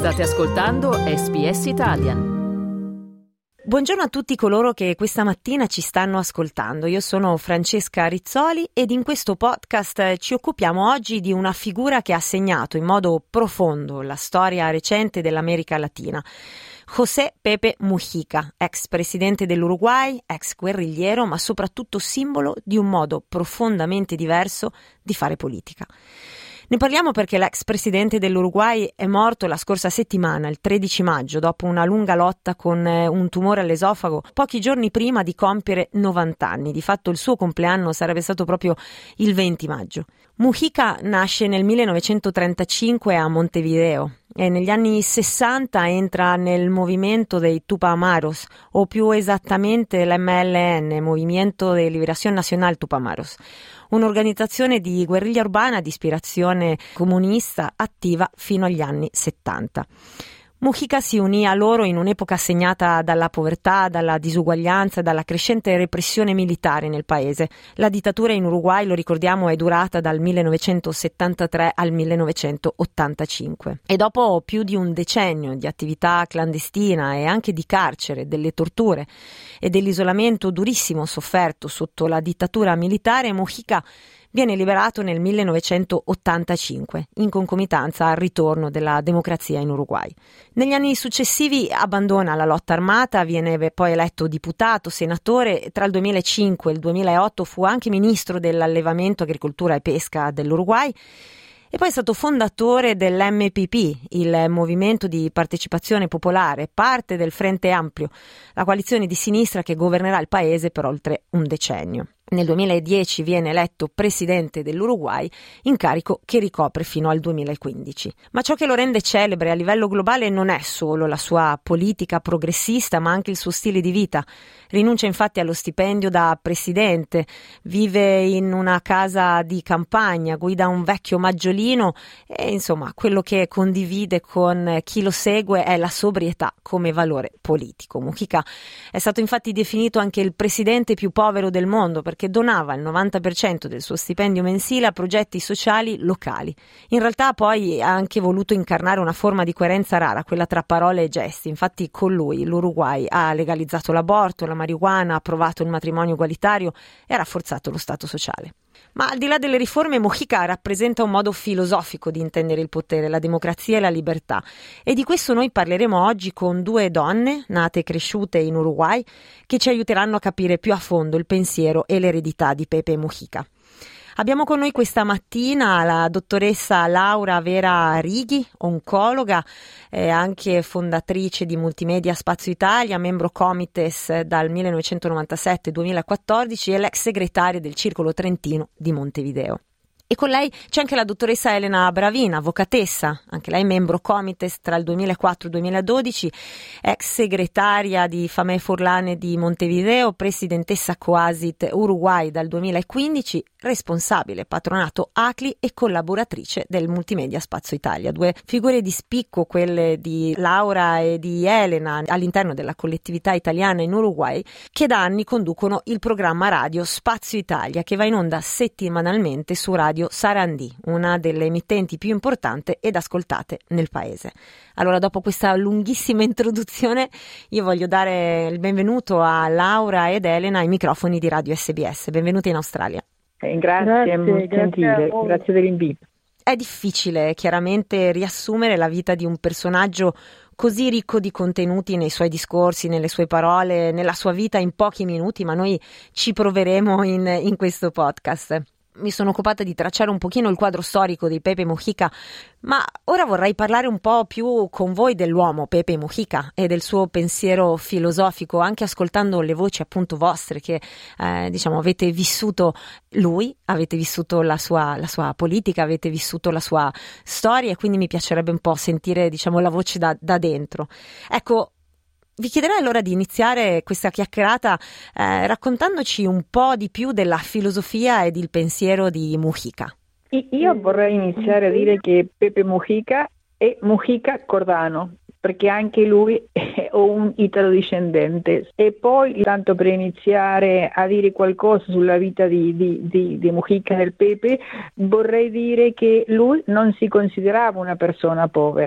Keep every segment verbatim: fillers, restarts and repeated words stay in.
State ascoltando S B S Italian. Buongiorno a tutti coloro che questa mattina ci stanno ascoltando. Io sono Francesca Rizzoli ed in questo podcast ci occupiamo oggi di una figura che ha segnato in modo profondo la storia recente dell'America Latina. José Pepe Mujica, ex presidente dell'Uruguay, ex guerrigliero, ma soprattutto simbolo di un modo profondamente diverso di fare politica. Ne parliamo perché l'ex presidente dell'Uruguay è morto la scorsa settimana, il tredici maggio, dopo una lunga lotta con un tumore all'esofago, pochi giorni prima di compiere novanta anni. Di fatto il suo compleanno sarebbe stato proprio il venti maggio. Mujica nasce nel millenovecentotrentacinque a Montevideo e negli anni sessanta entra nel movimento dei Tupamaros, o più esattamente l'M L N, Movimiento de Liberación Nacional Tupamaros, un'organizzazione di guerriglia urbana di ispirazione comunista attiva fino agli anni settanta. Mujica si unì a loro in un'epoca segnata dalla povertà, dalla disuguaglianza e dalla crescente repressione militare nel paese. La dittatura in Uruguay, lo ricordiamo, è durata dal millenovecentosettantatré al millenovecentottantacinque. E dopo più di un decennio di attività clandestina e anche di carcere, delle torture e dell'isolamento durissimo sofferto sotto la dittatura militare, Mujica viene liberato nel millenovecentottantacinque, in concomitanza al ritorno della democrazia in Uruguay. Negli anni successivi abbandona la lotta armata, viene poi eletto diputato, senatore. Tra il duemilacinque e il duemilaotto fu anche ministro dell'allevamento, agricoltura e pesca dell'Uruguay. E poi è stato fondatore dell'M P P, il Movimento di Partecipazione Popolare, parte del Frente Ampio, la coalizione di sinistra che governerà il paese per oltre un decennio. Nel duemiladieci viene eletto presidente dell'Uruguay, incarico che ricopre fino al duemilaquindici. Ma ciò che lo rende celebre a livello globale non è solo la sua politica progressista, ma anche il suo stile di vita. Rinuncia infatti allo stipendio da presidente, vive in una casa di campagna, guida un vecchio maggiolino e insomma quello che condivide con chi lo segue è la sobrietà come valore politico. Mujica è stato infatti definito anche il presidente più povero del mondo perché che donava il novanta per cento del suo stipendio mensile a progetti sociali locali. In realtà poi ha anche voluto incarnare una forma di coerenza rara, quella tra parole e gesti. Infatti con lui l'Uruguay ha legalizzato l'aborto, la marijuana, ha approvato il matrimonio egualitario e ha rafforzato lo Stato sociale. Ma al di là delle riforme, Mujica rappresenta un modo filosofico di intendere il potere, la democrazia e la libertà. E di questo noi parleremo oggi con due donne, nate e cresciute in Uruguay, che ci aiuteranno a capire più a fondo il pensiero e l'eredità di Pepe Mujica. Abbiamo con noi questa mattina la dottoressa Laura Vera Righi, oncologa, eh, anche fondatrice di Multimedia Spazio Italia, membro Comites dal millenovecentonovantasette al duemilaquattordici e l'ex segretaria del Circolo Trentino di Montevideo. E con lei c'è anche la dottoressa Elena Bravina, avvocatessa, anche lei membro Comites tra il duemilaquattro e il duemiladodici, ex segretaria di Famè Furlane di Montevideo, presidentessa Coasit Uruguay dal duemilaquindici, responsabile patronato A C L I e collaboratrice del Multimedia Spazio Italia. Due figure di spicco, quelle di Laura e di Elena, all'interno della collettività italiana in Uruguay, che da anni conducono il programma radio Spazio Italia, che va in onda settimanalmente su Radio Sarandì, una delle emittenti più importanti ed ascoltate nel paese. Allora, dopo questa lunghissima introduzione, io voglio dare il benvenuto a Laura ed Elena ai microfoni di Radio S B S. Benvenute in Australia. Eh, grazie, grazie, molto gentile, grazie, grazie dell'invito. È difficile chiaramente riassumere la vita di un personaggio così ricco di contenuti nei suoi discorsi, nelle sue parole, nella sua vita in pochi minuti, ma noi ci proveremo in, in questo podcast. Mi sono occupata di tracciare un pochino il quadro storico di Pepe Mujica, ma ora vorrei parlare un po' più con voi dell'uomo Pepe Mujica e del suo pensiero filosofico, anche ascoltando le voci appunto vostre che eh, diciamo avete vissuto lui, avete vissuto la sua, la sua politica, avete vissuto la sua storia e quindi mi piacerebbe un po' sentire diciamo la voce da, da dentro. Ecco, vi chiederei allora di iniziare questa chiacchierata eh, raccontandoci un po' di più della filosofia ed il pensiero di Mujica. Io vorrei iniziare a dire che Pepe Mujica è Mujica Cordano, perché anche lui è un italo-discendente. E poi, tanto per iniziare a dire qualcosa sulla vita di, di, di, di Mujica del Pepe, vorrei dire che lui non si considerava una persona povera.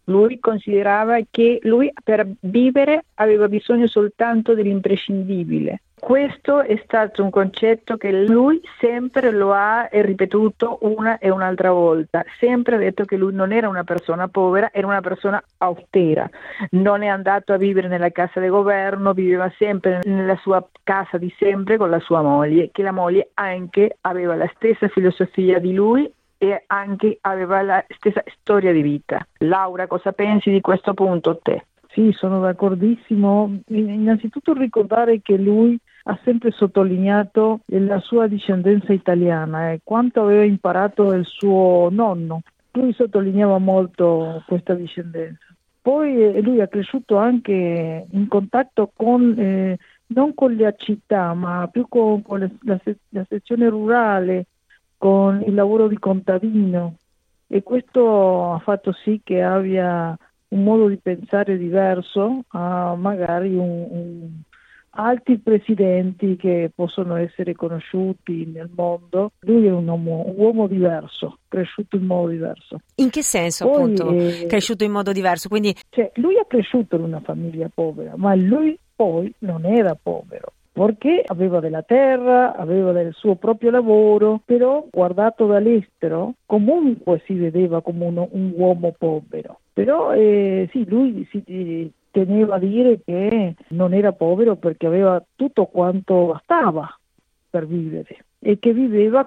Lui considerava che lui per vivere aveva bisogno soltanto dell'imprescindibile. Questo è stato un concetto che lui sempre lo ha ripetuto una e un'altra volta, sempre ha detto che lui non era una persona povera, era una persona austera, non è andato a vivere nella casa di governo, viveva sempre nella sua casa di sempre con la sua moglie, che la moglie anche aveva la stessa filosofia di lui e anche aveva la stessa storia di vita. Laura, cosa pensi di questo punto te? Sì, sono d'accordissimo. Innanzitutto ricordare che lui ha sempre sottolineato la sua discendenza italiana e eh, quanto aveva imparato il suo nonno. Lui sottolineava molto questa discendenza. Poi eh, lui è cresciuto anche in contatto con, eh, non con la città, ma più con, con la, la, la sezione rurale, con il lavoro di contadino, e questo ha fatto sì che abbia un modo di pensare diverso a magari un, un, altri presidenti che possono essere conosciuti nel mondo. Lui è un uomo, un uomo diverso, cresciuto in modo diverso. In che senso, Poi, appunto, eh, cresciuto in modo diverso? Quindi... Cioè, lui è cresciuto in una famiglia povera, ma lui poi non era povero, perché aveva della terra, aveva del suo proprio lavoro, però guardato dall'estero comunque si vedeva come uno, un uomo povero. Però eh, sì, lui si teneva a dire che non era povero perché aveva tutto quanto bastava per vivere e che viveva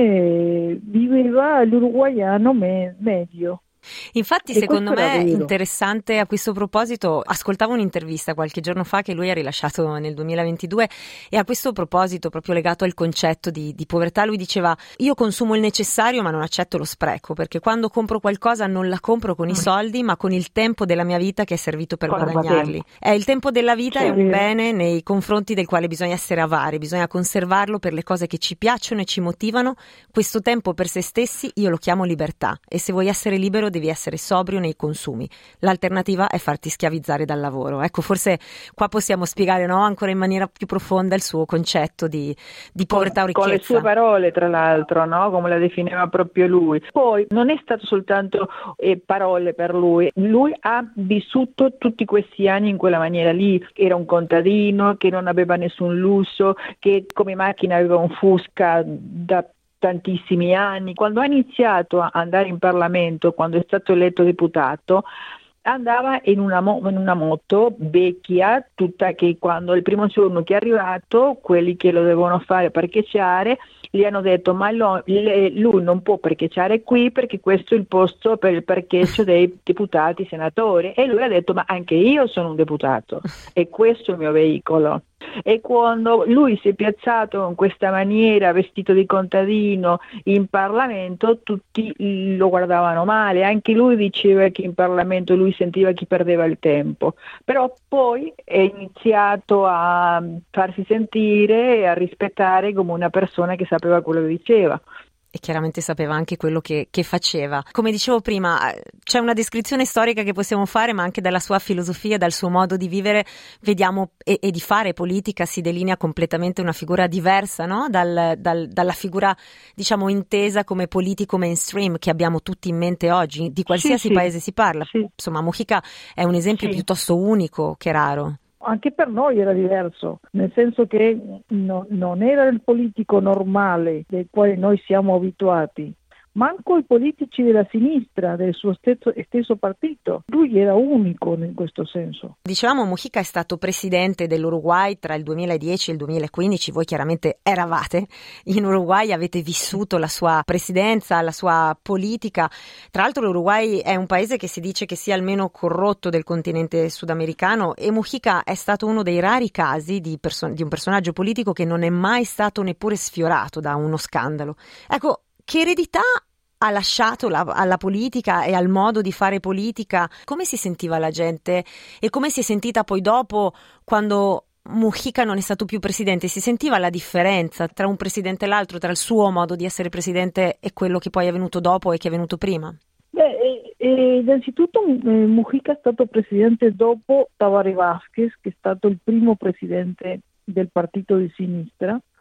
come viveva l'uruguaiano me- medio. Infatti, e secondo me è interessante a questo proposito. Ascoltavo un'intervista qualche giorno fa che lui ha rilasciato nel duemilaventidue, e a questo proposito, proprio legato al concetto di, di povertà, lui diceva: io consumo il necessario ma non accetto lo spreco, perché quando compro qualcosa non la compro con i soldi ma con il tempo della mia vita che è servito per Quando guadagnarli. È il tempo della vita, cioè, è un bene nei confronti del quale bisogna essere avari, bisogna conservarlo per le cose che ci piacciono e ci motivano. Questo tempo per se stessi io lo chiamo libertà, e se vuoi essere libero devi essere sobrio nei consumi. L'alternativa è farti schiavizzare dal lavoro. Ecco, forse qua possiamo spiegare, no, ancora in maniera più profonda il suo concetto di, di povertà o ricchezza. Con le sue parole, tra l'altro, no? Come la definiva proprio lui. Poi non è stato soltanto eh, parole per lui, lui ha vissuto tutti questi anni in quella maniera lì. Era un contadino che non aveva nessun lusso, che come macchina aveva un Fusca da tantissimi anni. Quando ha iniziato a andare in Parlamento, quando è stato eletto deputato, andava in una, mo- in una moto vecchia, tutta che quando il primo giorno che è arrivato, quelli che lo devono fare parcheggiare, gli hanno detto: ma lo, le, lui non può parcheggiare qui perché questo è il posto per il parcheggio dei deputati senatori. E lui ha detto: ma anche io sono un deputato e questo è il mio veicolo. E quando lui si è piazzato in questa maniera, vestito di contadino, in Parlamento, tutti lo guardavano male. Anche lui diceva che in Parlamento lui sentiva che perdeva il tempo. Però poi è iniziato a farsi sentire e a rispettare come una persona che sapeva quello che diceva. E chiaramente sapeva anche quello che, che faceva. Come dicevo prima, c'è una descrizione storica che possiamo fare, ma anche dalla sua filosofia, dal suo modo di vivere, vediamo e, e di fare politica si delinea completamente una figura diversa, no? Dal, dal, dalla figura, diciamo, intesa come politico mainstream che abbiamo tutti in mente oggi, di qualsiasi sì, paese si parla. Sì. Insomma, Mujica è un esempio Sì. piuttosto unico che raro. Anche per noi era diverso, nel senso che no, non era il politico normale del quale noi siamo abituati, manco i politici della sinistra, del suo stesso, stesso partito. Lui era unico in questo senso. Dicevamo, Mujica è stato presidente dell'Uruguay tra il duemiladieci e il duemilaquindici. Voi chiaramente eravate in Uruguay, avete vissuto la sua presidenza, la sua politica. Tra l'altro l'Uruguay è un paese che si dice che sia il meno corrotto del continente sudamericano, e Mujica è stato uno dei rari casi di, perso- di un personaggio politico che non è mai stato neppure sfiorato da uno scandalo. Ecco, che eredità ha lasciato la, alla politica e al modo di fare politica? Come si sentiva la gente e come si è sentita poi dopo, quando Mujica non è stato più presidente? Si sentiva la differenza tra un presidente e l'altro, tra il suo modo di essere presidente e quello che poi è venuto dopo e che è venuto prima? Beh, eh, eh, innanzitutto eh, Mujica è stato presidente dopo Tabaré Vázquez, che è stato il primo presidente del partito di sinistra.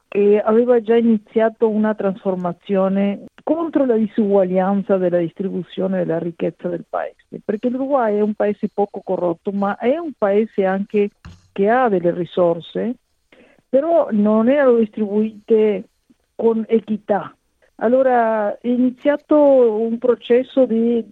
che aveva già iniziato una trasformazione contro la disuguaglianza della distribuzione della ricchezza del paese, perché l'Uruguay è un paese poco corrotto, ma è un paese anche che ha delle risorse, però non erano distribuite con equità. Allora è iniziato un processo di,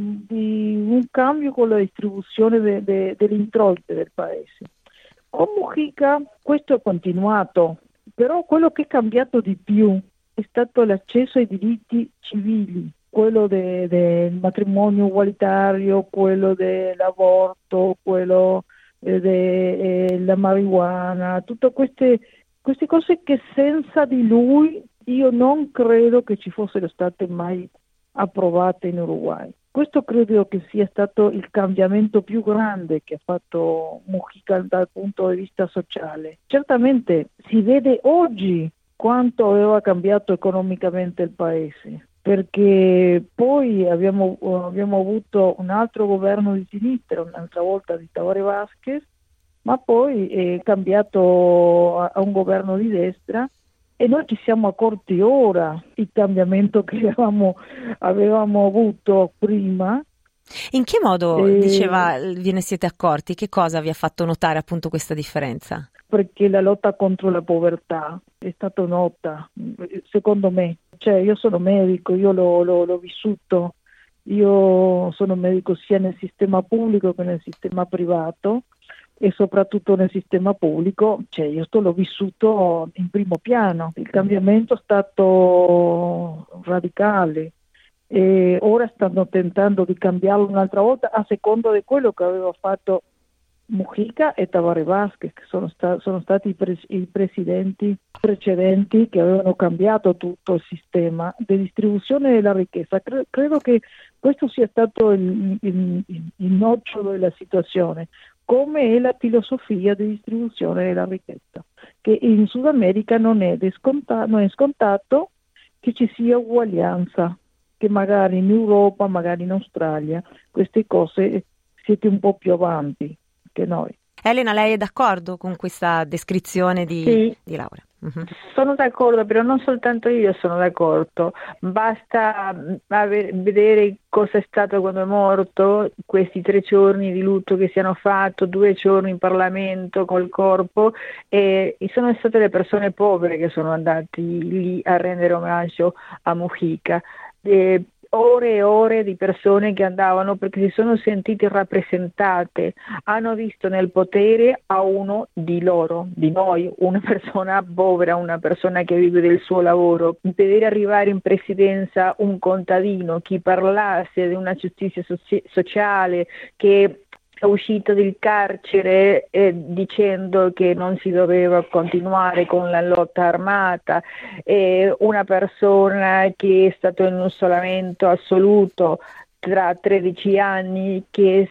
di un cambio con la distribuzione de, de, delle introiti del paese. Con Mujica questo è continuato, però quello che è cambiato di più è stato l'accesso ai diritti civili, quello de, del matrimonio ugualitario, quello dell'aborto, quello eh, della marijuana, tutte queste, queste cose che senza di lui io non credo che ci fossero state mai approvate in Uruguay. Questo credo che sia stato il cambiamento più grande che ha fatto Mujica dal punto di vista sociale. Certamente si vede oggi quanto aveva cambiato economicamente il paese, perché poi abbiamo, abbiamo avuto un altro governo di sinistra, un'altra volta di Tabaré Vázquez, ma poi è cambiato a, a un governo di destra. E noi ci siamo accorti ora il cambiamento che avevamo, avevamo avuto prima. In che modo, e... diceva, ve ne siete accorti? Che cosa vi ha fatto notare appunto questa differenza? Perché la lotta contro la povertà è stata nota, secondo me. Cioè, io sono medico, io l'ho, l'ho, l'ho vissuto, io sono medico sia nel sistema pubblico che nel sistema privato, e soprattutto nel sistema pubblico, cioè io sto, l'ho vissuto in primo piano. Il cambiamento è stato radicale e ora stanno tentando di cambiarlo un'altra volta a seconda di quello che aveva fatto Mujica e Tabaré Vázquez, che sono, sta- sono stati i, pres- i presidenti precedenti che avevano cambiato tutto il sistema di distribuzione della ricchezza. Cre- credo che questo sia stato il, il, il, il nocciolo della situazione, come è la filosofia di distribuzione della ricchezza, che in Sud America non è, scontato, non è scontato che ci sia uguaglianza, che magari in Europa, magari in Australia, queste cose siete un po' più avanti che noi. Elena, lei è d'accordo con questa descrizione di, sì. di Laura? Uh-huh. Sono d'accordo, però non soltanto io sono d'accordo, basta aver, vedere cosa è stato quando è morto, questi tre giorni di lutto che si hanno fatto, due giorni in Parlamento col corpo, e sono state le persone povere che sono andate lì a rendere omaggio a Mujica. E ore e ore di persone che andavano perché si sono sentite rappresentate, hanno visto nel potere a uno di loro, di noi, una persona povera, una persona che vive del suo lavoro. Vedere arrivare in presidenza un contadino, chi parlasse di una giustizia soci- sociale, che è uscito dal carcere eh, dicendo che non si doveva continuare con la lotta armata, eh, una persona che è stato in un isolamento assoluto tra tredici anni, che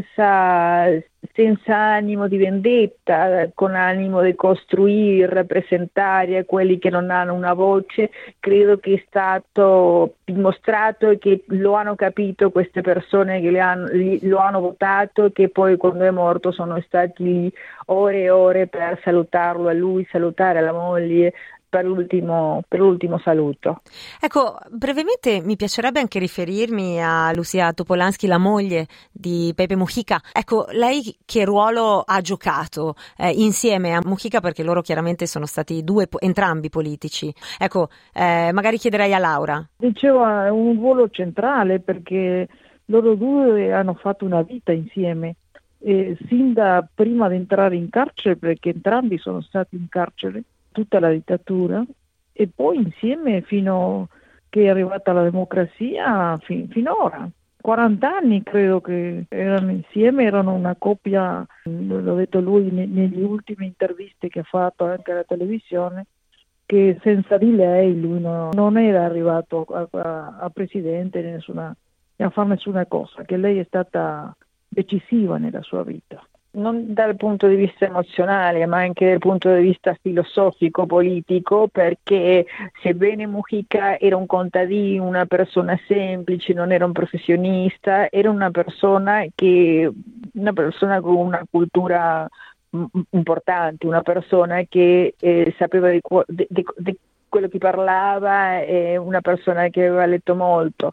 senza, senza animo di vendetta, con animo di costruire, rappresentare a quelli che non hanno una voce, credo che è stato dimostrato e che lo hanno capito queste persone che le hanno, lo hanno votato, che poi quando è morto sono stati lì ore e ore per salutarlo a lui, salutare la moglie, per l'ultimo, per l'ultimo saluto. Ecco, brevemente mi piacerebbe anche riferirmi a Lucia Topolansky, la moglie di Pepe Mujica. Ecco, lei che ruolo ha giocato eh, insieme a Mujica, perché loro chiaramente sono stati due, entrambi politici. Ecco, eh, magari chiederei a Laura. Diceva un ruolo centrale perché loro due hanno fatto una vita insieme, eh, sin da prima di entrare in carcere, perché entrambi sono stati in carcere tutta la dittatura, e poi insieme fino che è arrivata la democrazia fin, finora. quaranta anni credo che erano insieme, erano una coppia, l'ha detto lui negli ultimi interviste che ha fatto anche alla televisione, che senza di lei lui no, non era arrivato a, a, a presidente nessuna, a fare nessuna cosa, che lei è stata decisiva nella sua vita. Non dal punto di vista emozionale, ma anche dal punto di vista filosofico, politico, perché sebbene Mujica era un contadino, una persona semplice, non era un professionista, era una persona che una persona con una cultura importanti, una persona che eh, sapeva di, di, di, di quello che parlava, e una persona che aveva letto molto,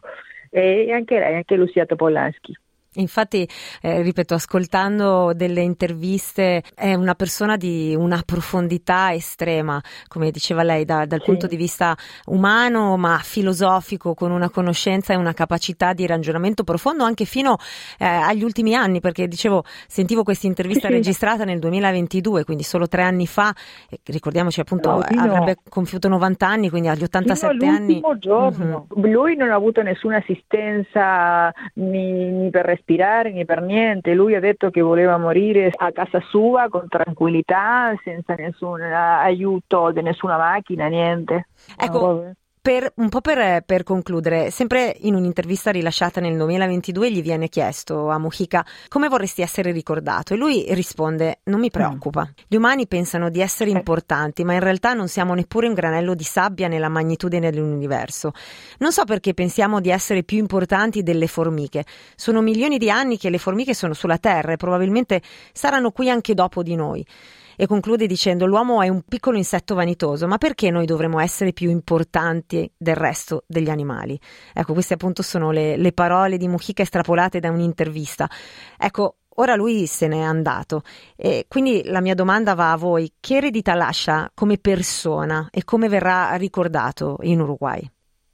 e anche lei, anche Lucia Topolansky. Infatti, eh, ripeto, ascoltando delle interviste, è una persona di una profondità estrema, come diceva lei, da, dal sì. punto di vista umano, ma filosofico, con una conoscenza e una capacità di ragionamento profondo anche fino eh, agli ultimi anni, perché dicevo, sentivo questa intervista sì. registrata nel duemilaventidue, quindi solo tre anni fa, e ricordiamoci appunto no, fino, avrebbe compiuto novanta anni, quindi agli ottantasette anni. Giorno. Mm-hmm. Lui non ha avuto nessuna assistenza ni, ni per respirare né per niente. Lui ha detto che voleva morire a casa sua con tranquillità, senza nessun aiuto di nessuna macchina, niente. Ecco, no, per, un po' per, per concludere, sempre in un'intervista rilasciata nel duemilaventidue gli viene chiesto a Mujica come vorresti essere ricordato, e lui risponde: non mi preoccupa, gli umani pensano di essere importanti, ma in realtà non siamo neppure un granello di sabbia nella magnitudine dell'universo. Non so perché pensiamo di essere più importanti delle formiche, sono milioni di anni che le formiche sono sulla Terra e probabilmente saranno qui anche dopo di noi. E conclude dicendo: l'uomo è un piccolo insetto vanitoso, ma perché noi dovremmo essere più importanti del resto degli animali? Ecco, queste appunto sono le, le parole di Mujica estrapolate da un'intervista. Ecco, ora lui se n'è andato e quindi la mia domanda va a voi: che eredità lascia come persona e come verrà ricordato in Uruguay?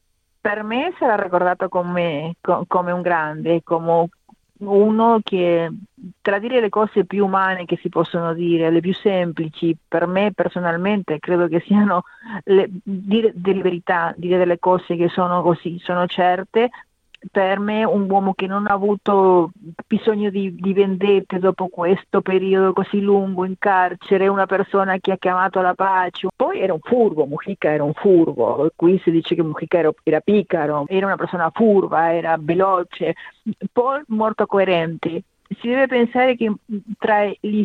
Per me sarà ricordato come, come un grande, come uno che tra dire le cose più umane che si possono dire, le più semplici, per me personalmente credo che siano le, dire delle verità, dire delle cose che sono così, sono certe. Per me un uomo che non ha avuto bisogno di, di vendette dopo questo periodo così lungo in carcere, una persona che ha chiamato la pace. Poi era un furbo, Mujica era un furbo, qui si dice che Mujica era, era picaro, era una persona furba, era veloce, poi molto coerente. Si deve pensare che tra i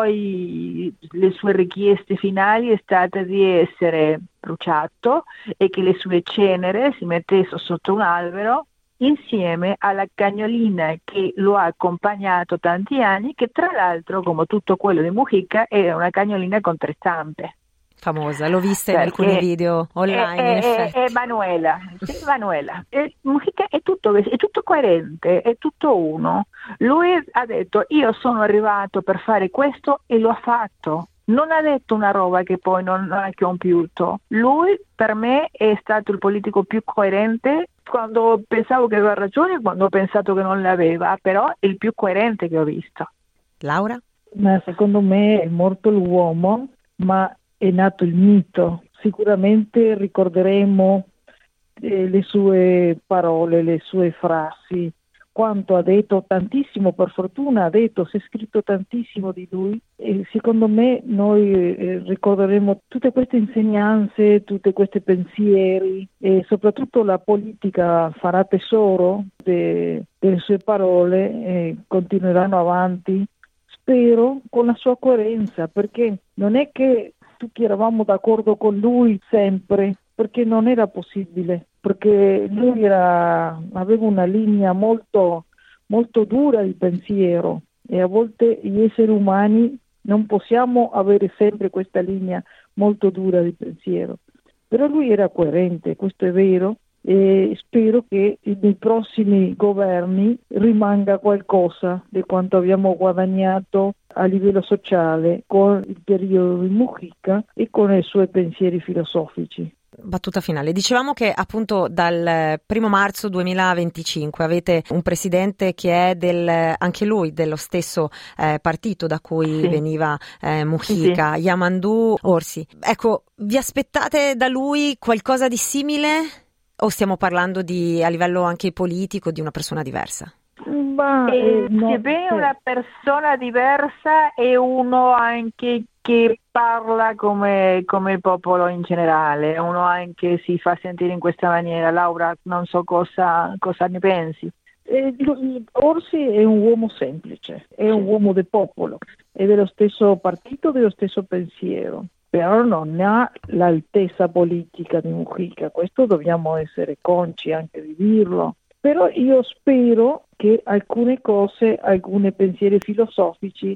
suoi, le sue richieste finali è stata di essere bruciato e che le sue cenere si mettessero sotto un albero insieme alla cagnolina che lo ha accompagnato tanti anni, che tra l'altro, come tutto quello di Mujica, era una cagnolina con tre zampe. Famosa, l'ho vista in alcuni video online, è, in effetti. È, è Manuela, sì, Manuela. E Mujica è tutto, è tutto coerente, è tutto uno. Lui ha detto: io sono arrivato per fare questo e lo ha fatto. Non ha detto una roba che poi non, non ha compiuto. Lui per me è stato il politico più coerente, quando pensavo che aveva ragione, quando ho pensato che non l'aveva, però è il più coerente che ho visto. Laura? Ma secondo me è morto l'uomo, ma è nato il mito. Sicuramente ricorderemo eh, le sue parole, le sue frasi, quanto ha detto, tantissimo, per fortuna ha detto, si è scritto tantissimo di lui, e secondo me noi eh, ricorderemo tutte queste insegnanze, tutti questi pensieri, e soprattutto la politica farà tesoro de, delle sue parole e continueranno avanti, spero, con la sua coerenza, perché non è che tutti eravamo d'accordo con lui sempre, perché non era possibile, perché lui era, aveva una linea molto, molto dura di pensiero, e a volte gli esseri umani non possiamo avere sempre questa linea molto dura di pensiero, però lui era coerente, questo è vero, e spero che nei prossimi governi rimanga qualcosa di quanto abbiamo guadagnato a livello sociale con il periodo di Mujica e con i suoi pensieri filosofici. Battuta finale. Dicevamo che appunto dal primo marzo duemilaventicinque avete un presidente che è del, anche lui dello stesso eh, partito da cui sì. veniva eh, Mujica, sì. Yamandu Orsi. Ecco, vi aspettate da lui qualcosa di simile o stiamo parlando di, a livello anche politico, di una persona diversa? Ma, eh, no, sebbene una persona diversa è uno anche che parla come, come il popolo in generale, uno anche si fa sentire in questa maniera. Laura, non so cosa, cosa ne pensi. Eh, Orsi è un uomo semplice, è un uomo del popolo, è dello stesso partito, dello stesso pensiero, però non ha l'altezza politica di Mujica, questo dobbiamo essere consci anche di dirlo. Però io spero che alcune cose, alcuni pensieri filosofici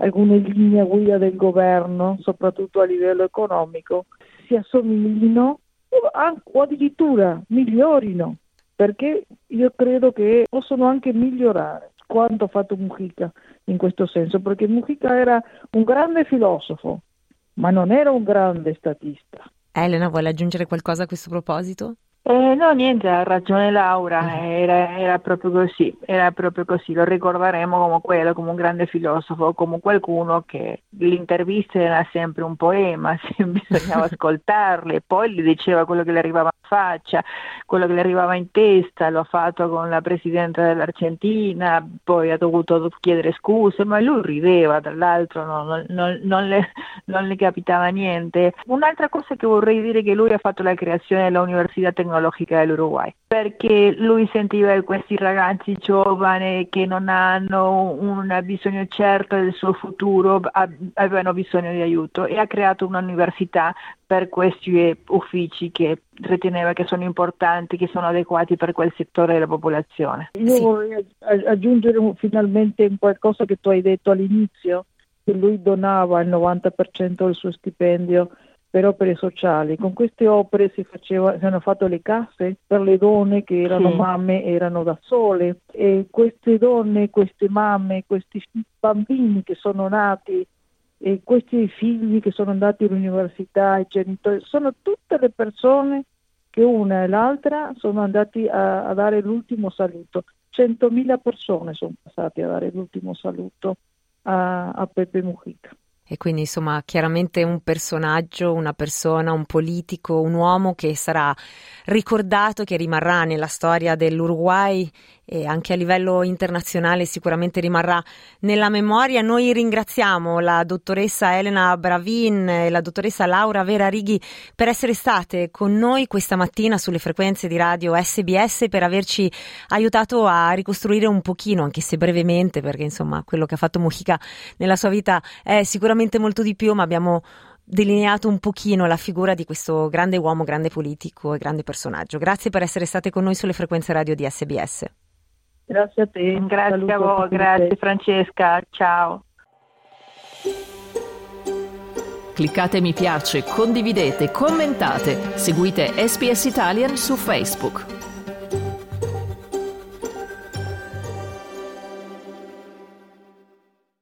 alcune linee guida del governo, soprattutto a livello economico, si assomiglino o addirittura migliorino, perché io credo che possono anche migliorare quanto ha fatto Mujica in questo senso, perché Mujica era un grande filosofo, ma non era un grande statista. Elena, vuole aggiungere qualcosa a questo proposito? Eh, no, niente, ha ragione Laura, era, era proprio così, era proprio così, lo ricorderemo come quello, come un grande filosofo, come qualcuno che l'intervista era sempre un poema, bisognava ascoltarle, poi gli diceva quello che le arrivava in faccia, quello che le arrivava in testa, lo ha fatto con la Presidenta dell'Argentina, poi ha dovuto chiedere scuse, ma lui rideva, dall'altro no, non, non, non, le, non le capitava niente. Un'altra cosa che vorrei dire è che lui ha fatto la creazione dell'Università Tecnologica dell'Uruguay, perché lui sentiva che questi ragazzi giovani che non hanno un bisogno certo del suo futuro avevano bisogno di aiuto e ha creato un'università per questi uffici che riteneva che sono importanti, che sono adeguati per quel settore della popolazione. Io sì. vorrei aggiungere finalmente qualcosa che tu hai detto all'inizio, che lui donava il novanta per cento del suo stipendio per opere sociali. Con queste opere si faceva, si hanno fatto le case per le donne che erano sì. mamme, erano da sole, e queste donne, queste mamme, questi bambini che sono nati e questi figli che sono andati all'università, i genitori, sono tutte le persone che una e l'altra sono andati a, a dare l'ultimo saluto. centomila persone sono passate a dare l'ultimo saluto a, a Pepe Mujica. E quindi insomma chiaramente un personaggio, una persona, un politico, un uomo che sarà ricordato, che rimarrà nella storia dell'Uruguay e anche a livello internazionale sicuramente rimarrà nella memoria. Noi ringraziamo la dottoressa Elena Bravin e la dottoressa Laura Vera Righi per essere state con noi questa mattina sulle frequenze di radio S B S, per averci aiutato a ricostruire un pochino, anche se brevemente, perché insomma quello che ha fatto Mujica nella sua vita è sicuramente molto di più, ma abbiamo delineato un pochino la figura di questo grande uomo, grande politico e grande personaggio. Grazie per essere state con noi sulle frequenze radio di S B S. Grazie a te. Grazie Saluto a voi, a grazie te. Francesca, ciao. Cliccate mi piace, condividete, commentate, seguite S B S Italian su Facebook.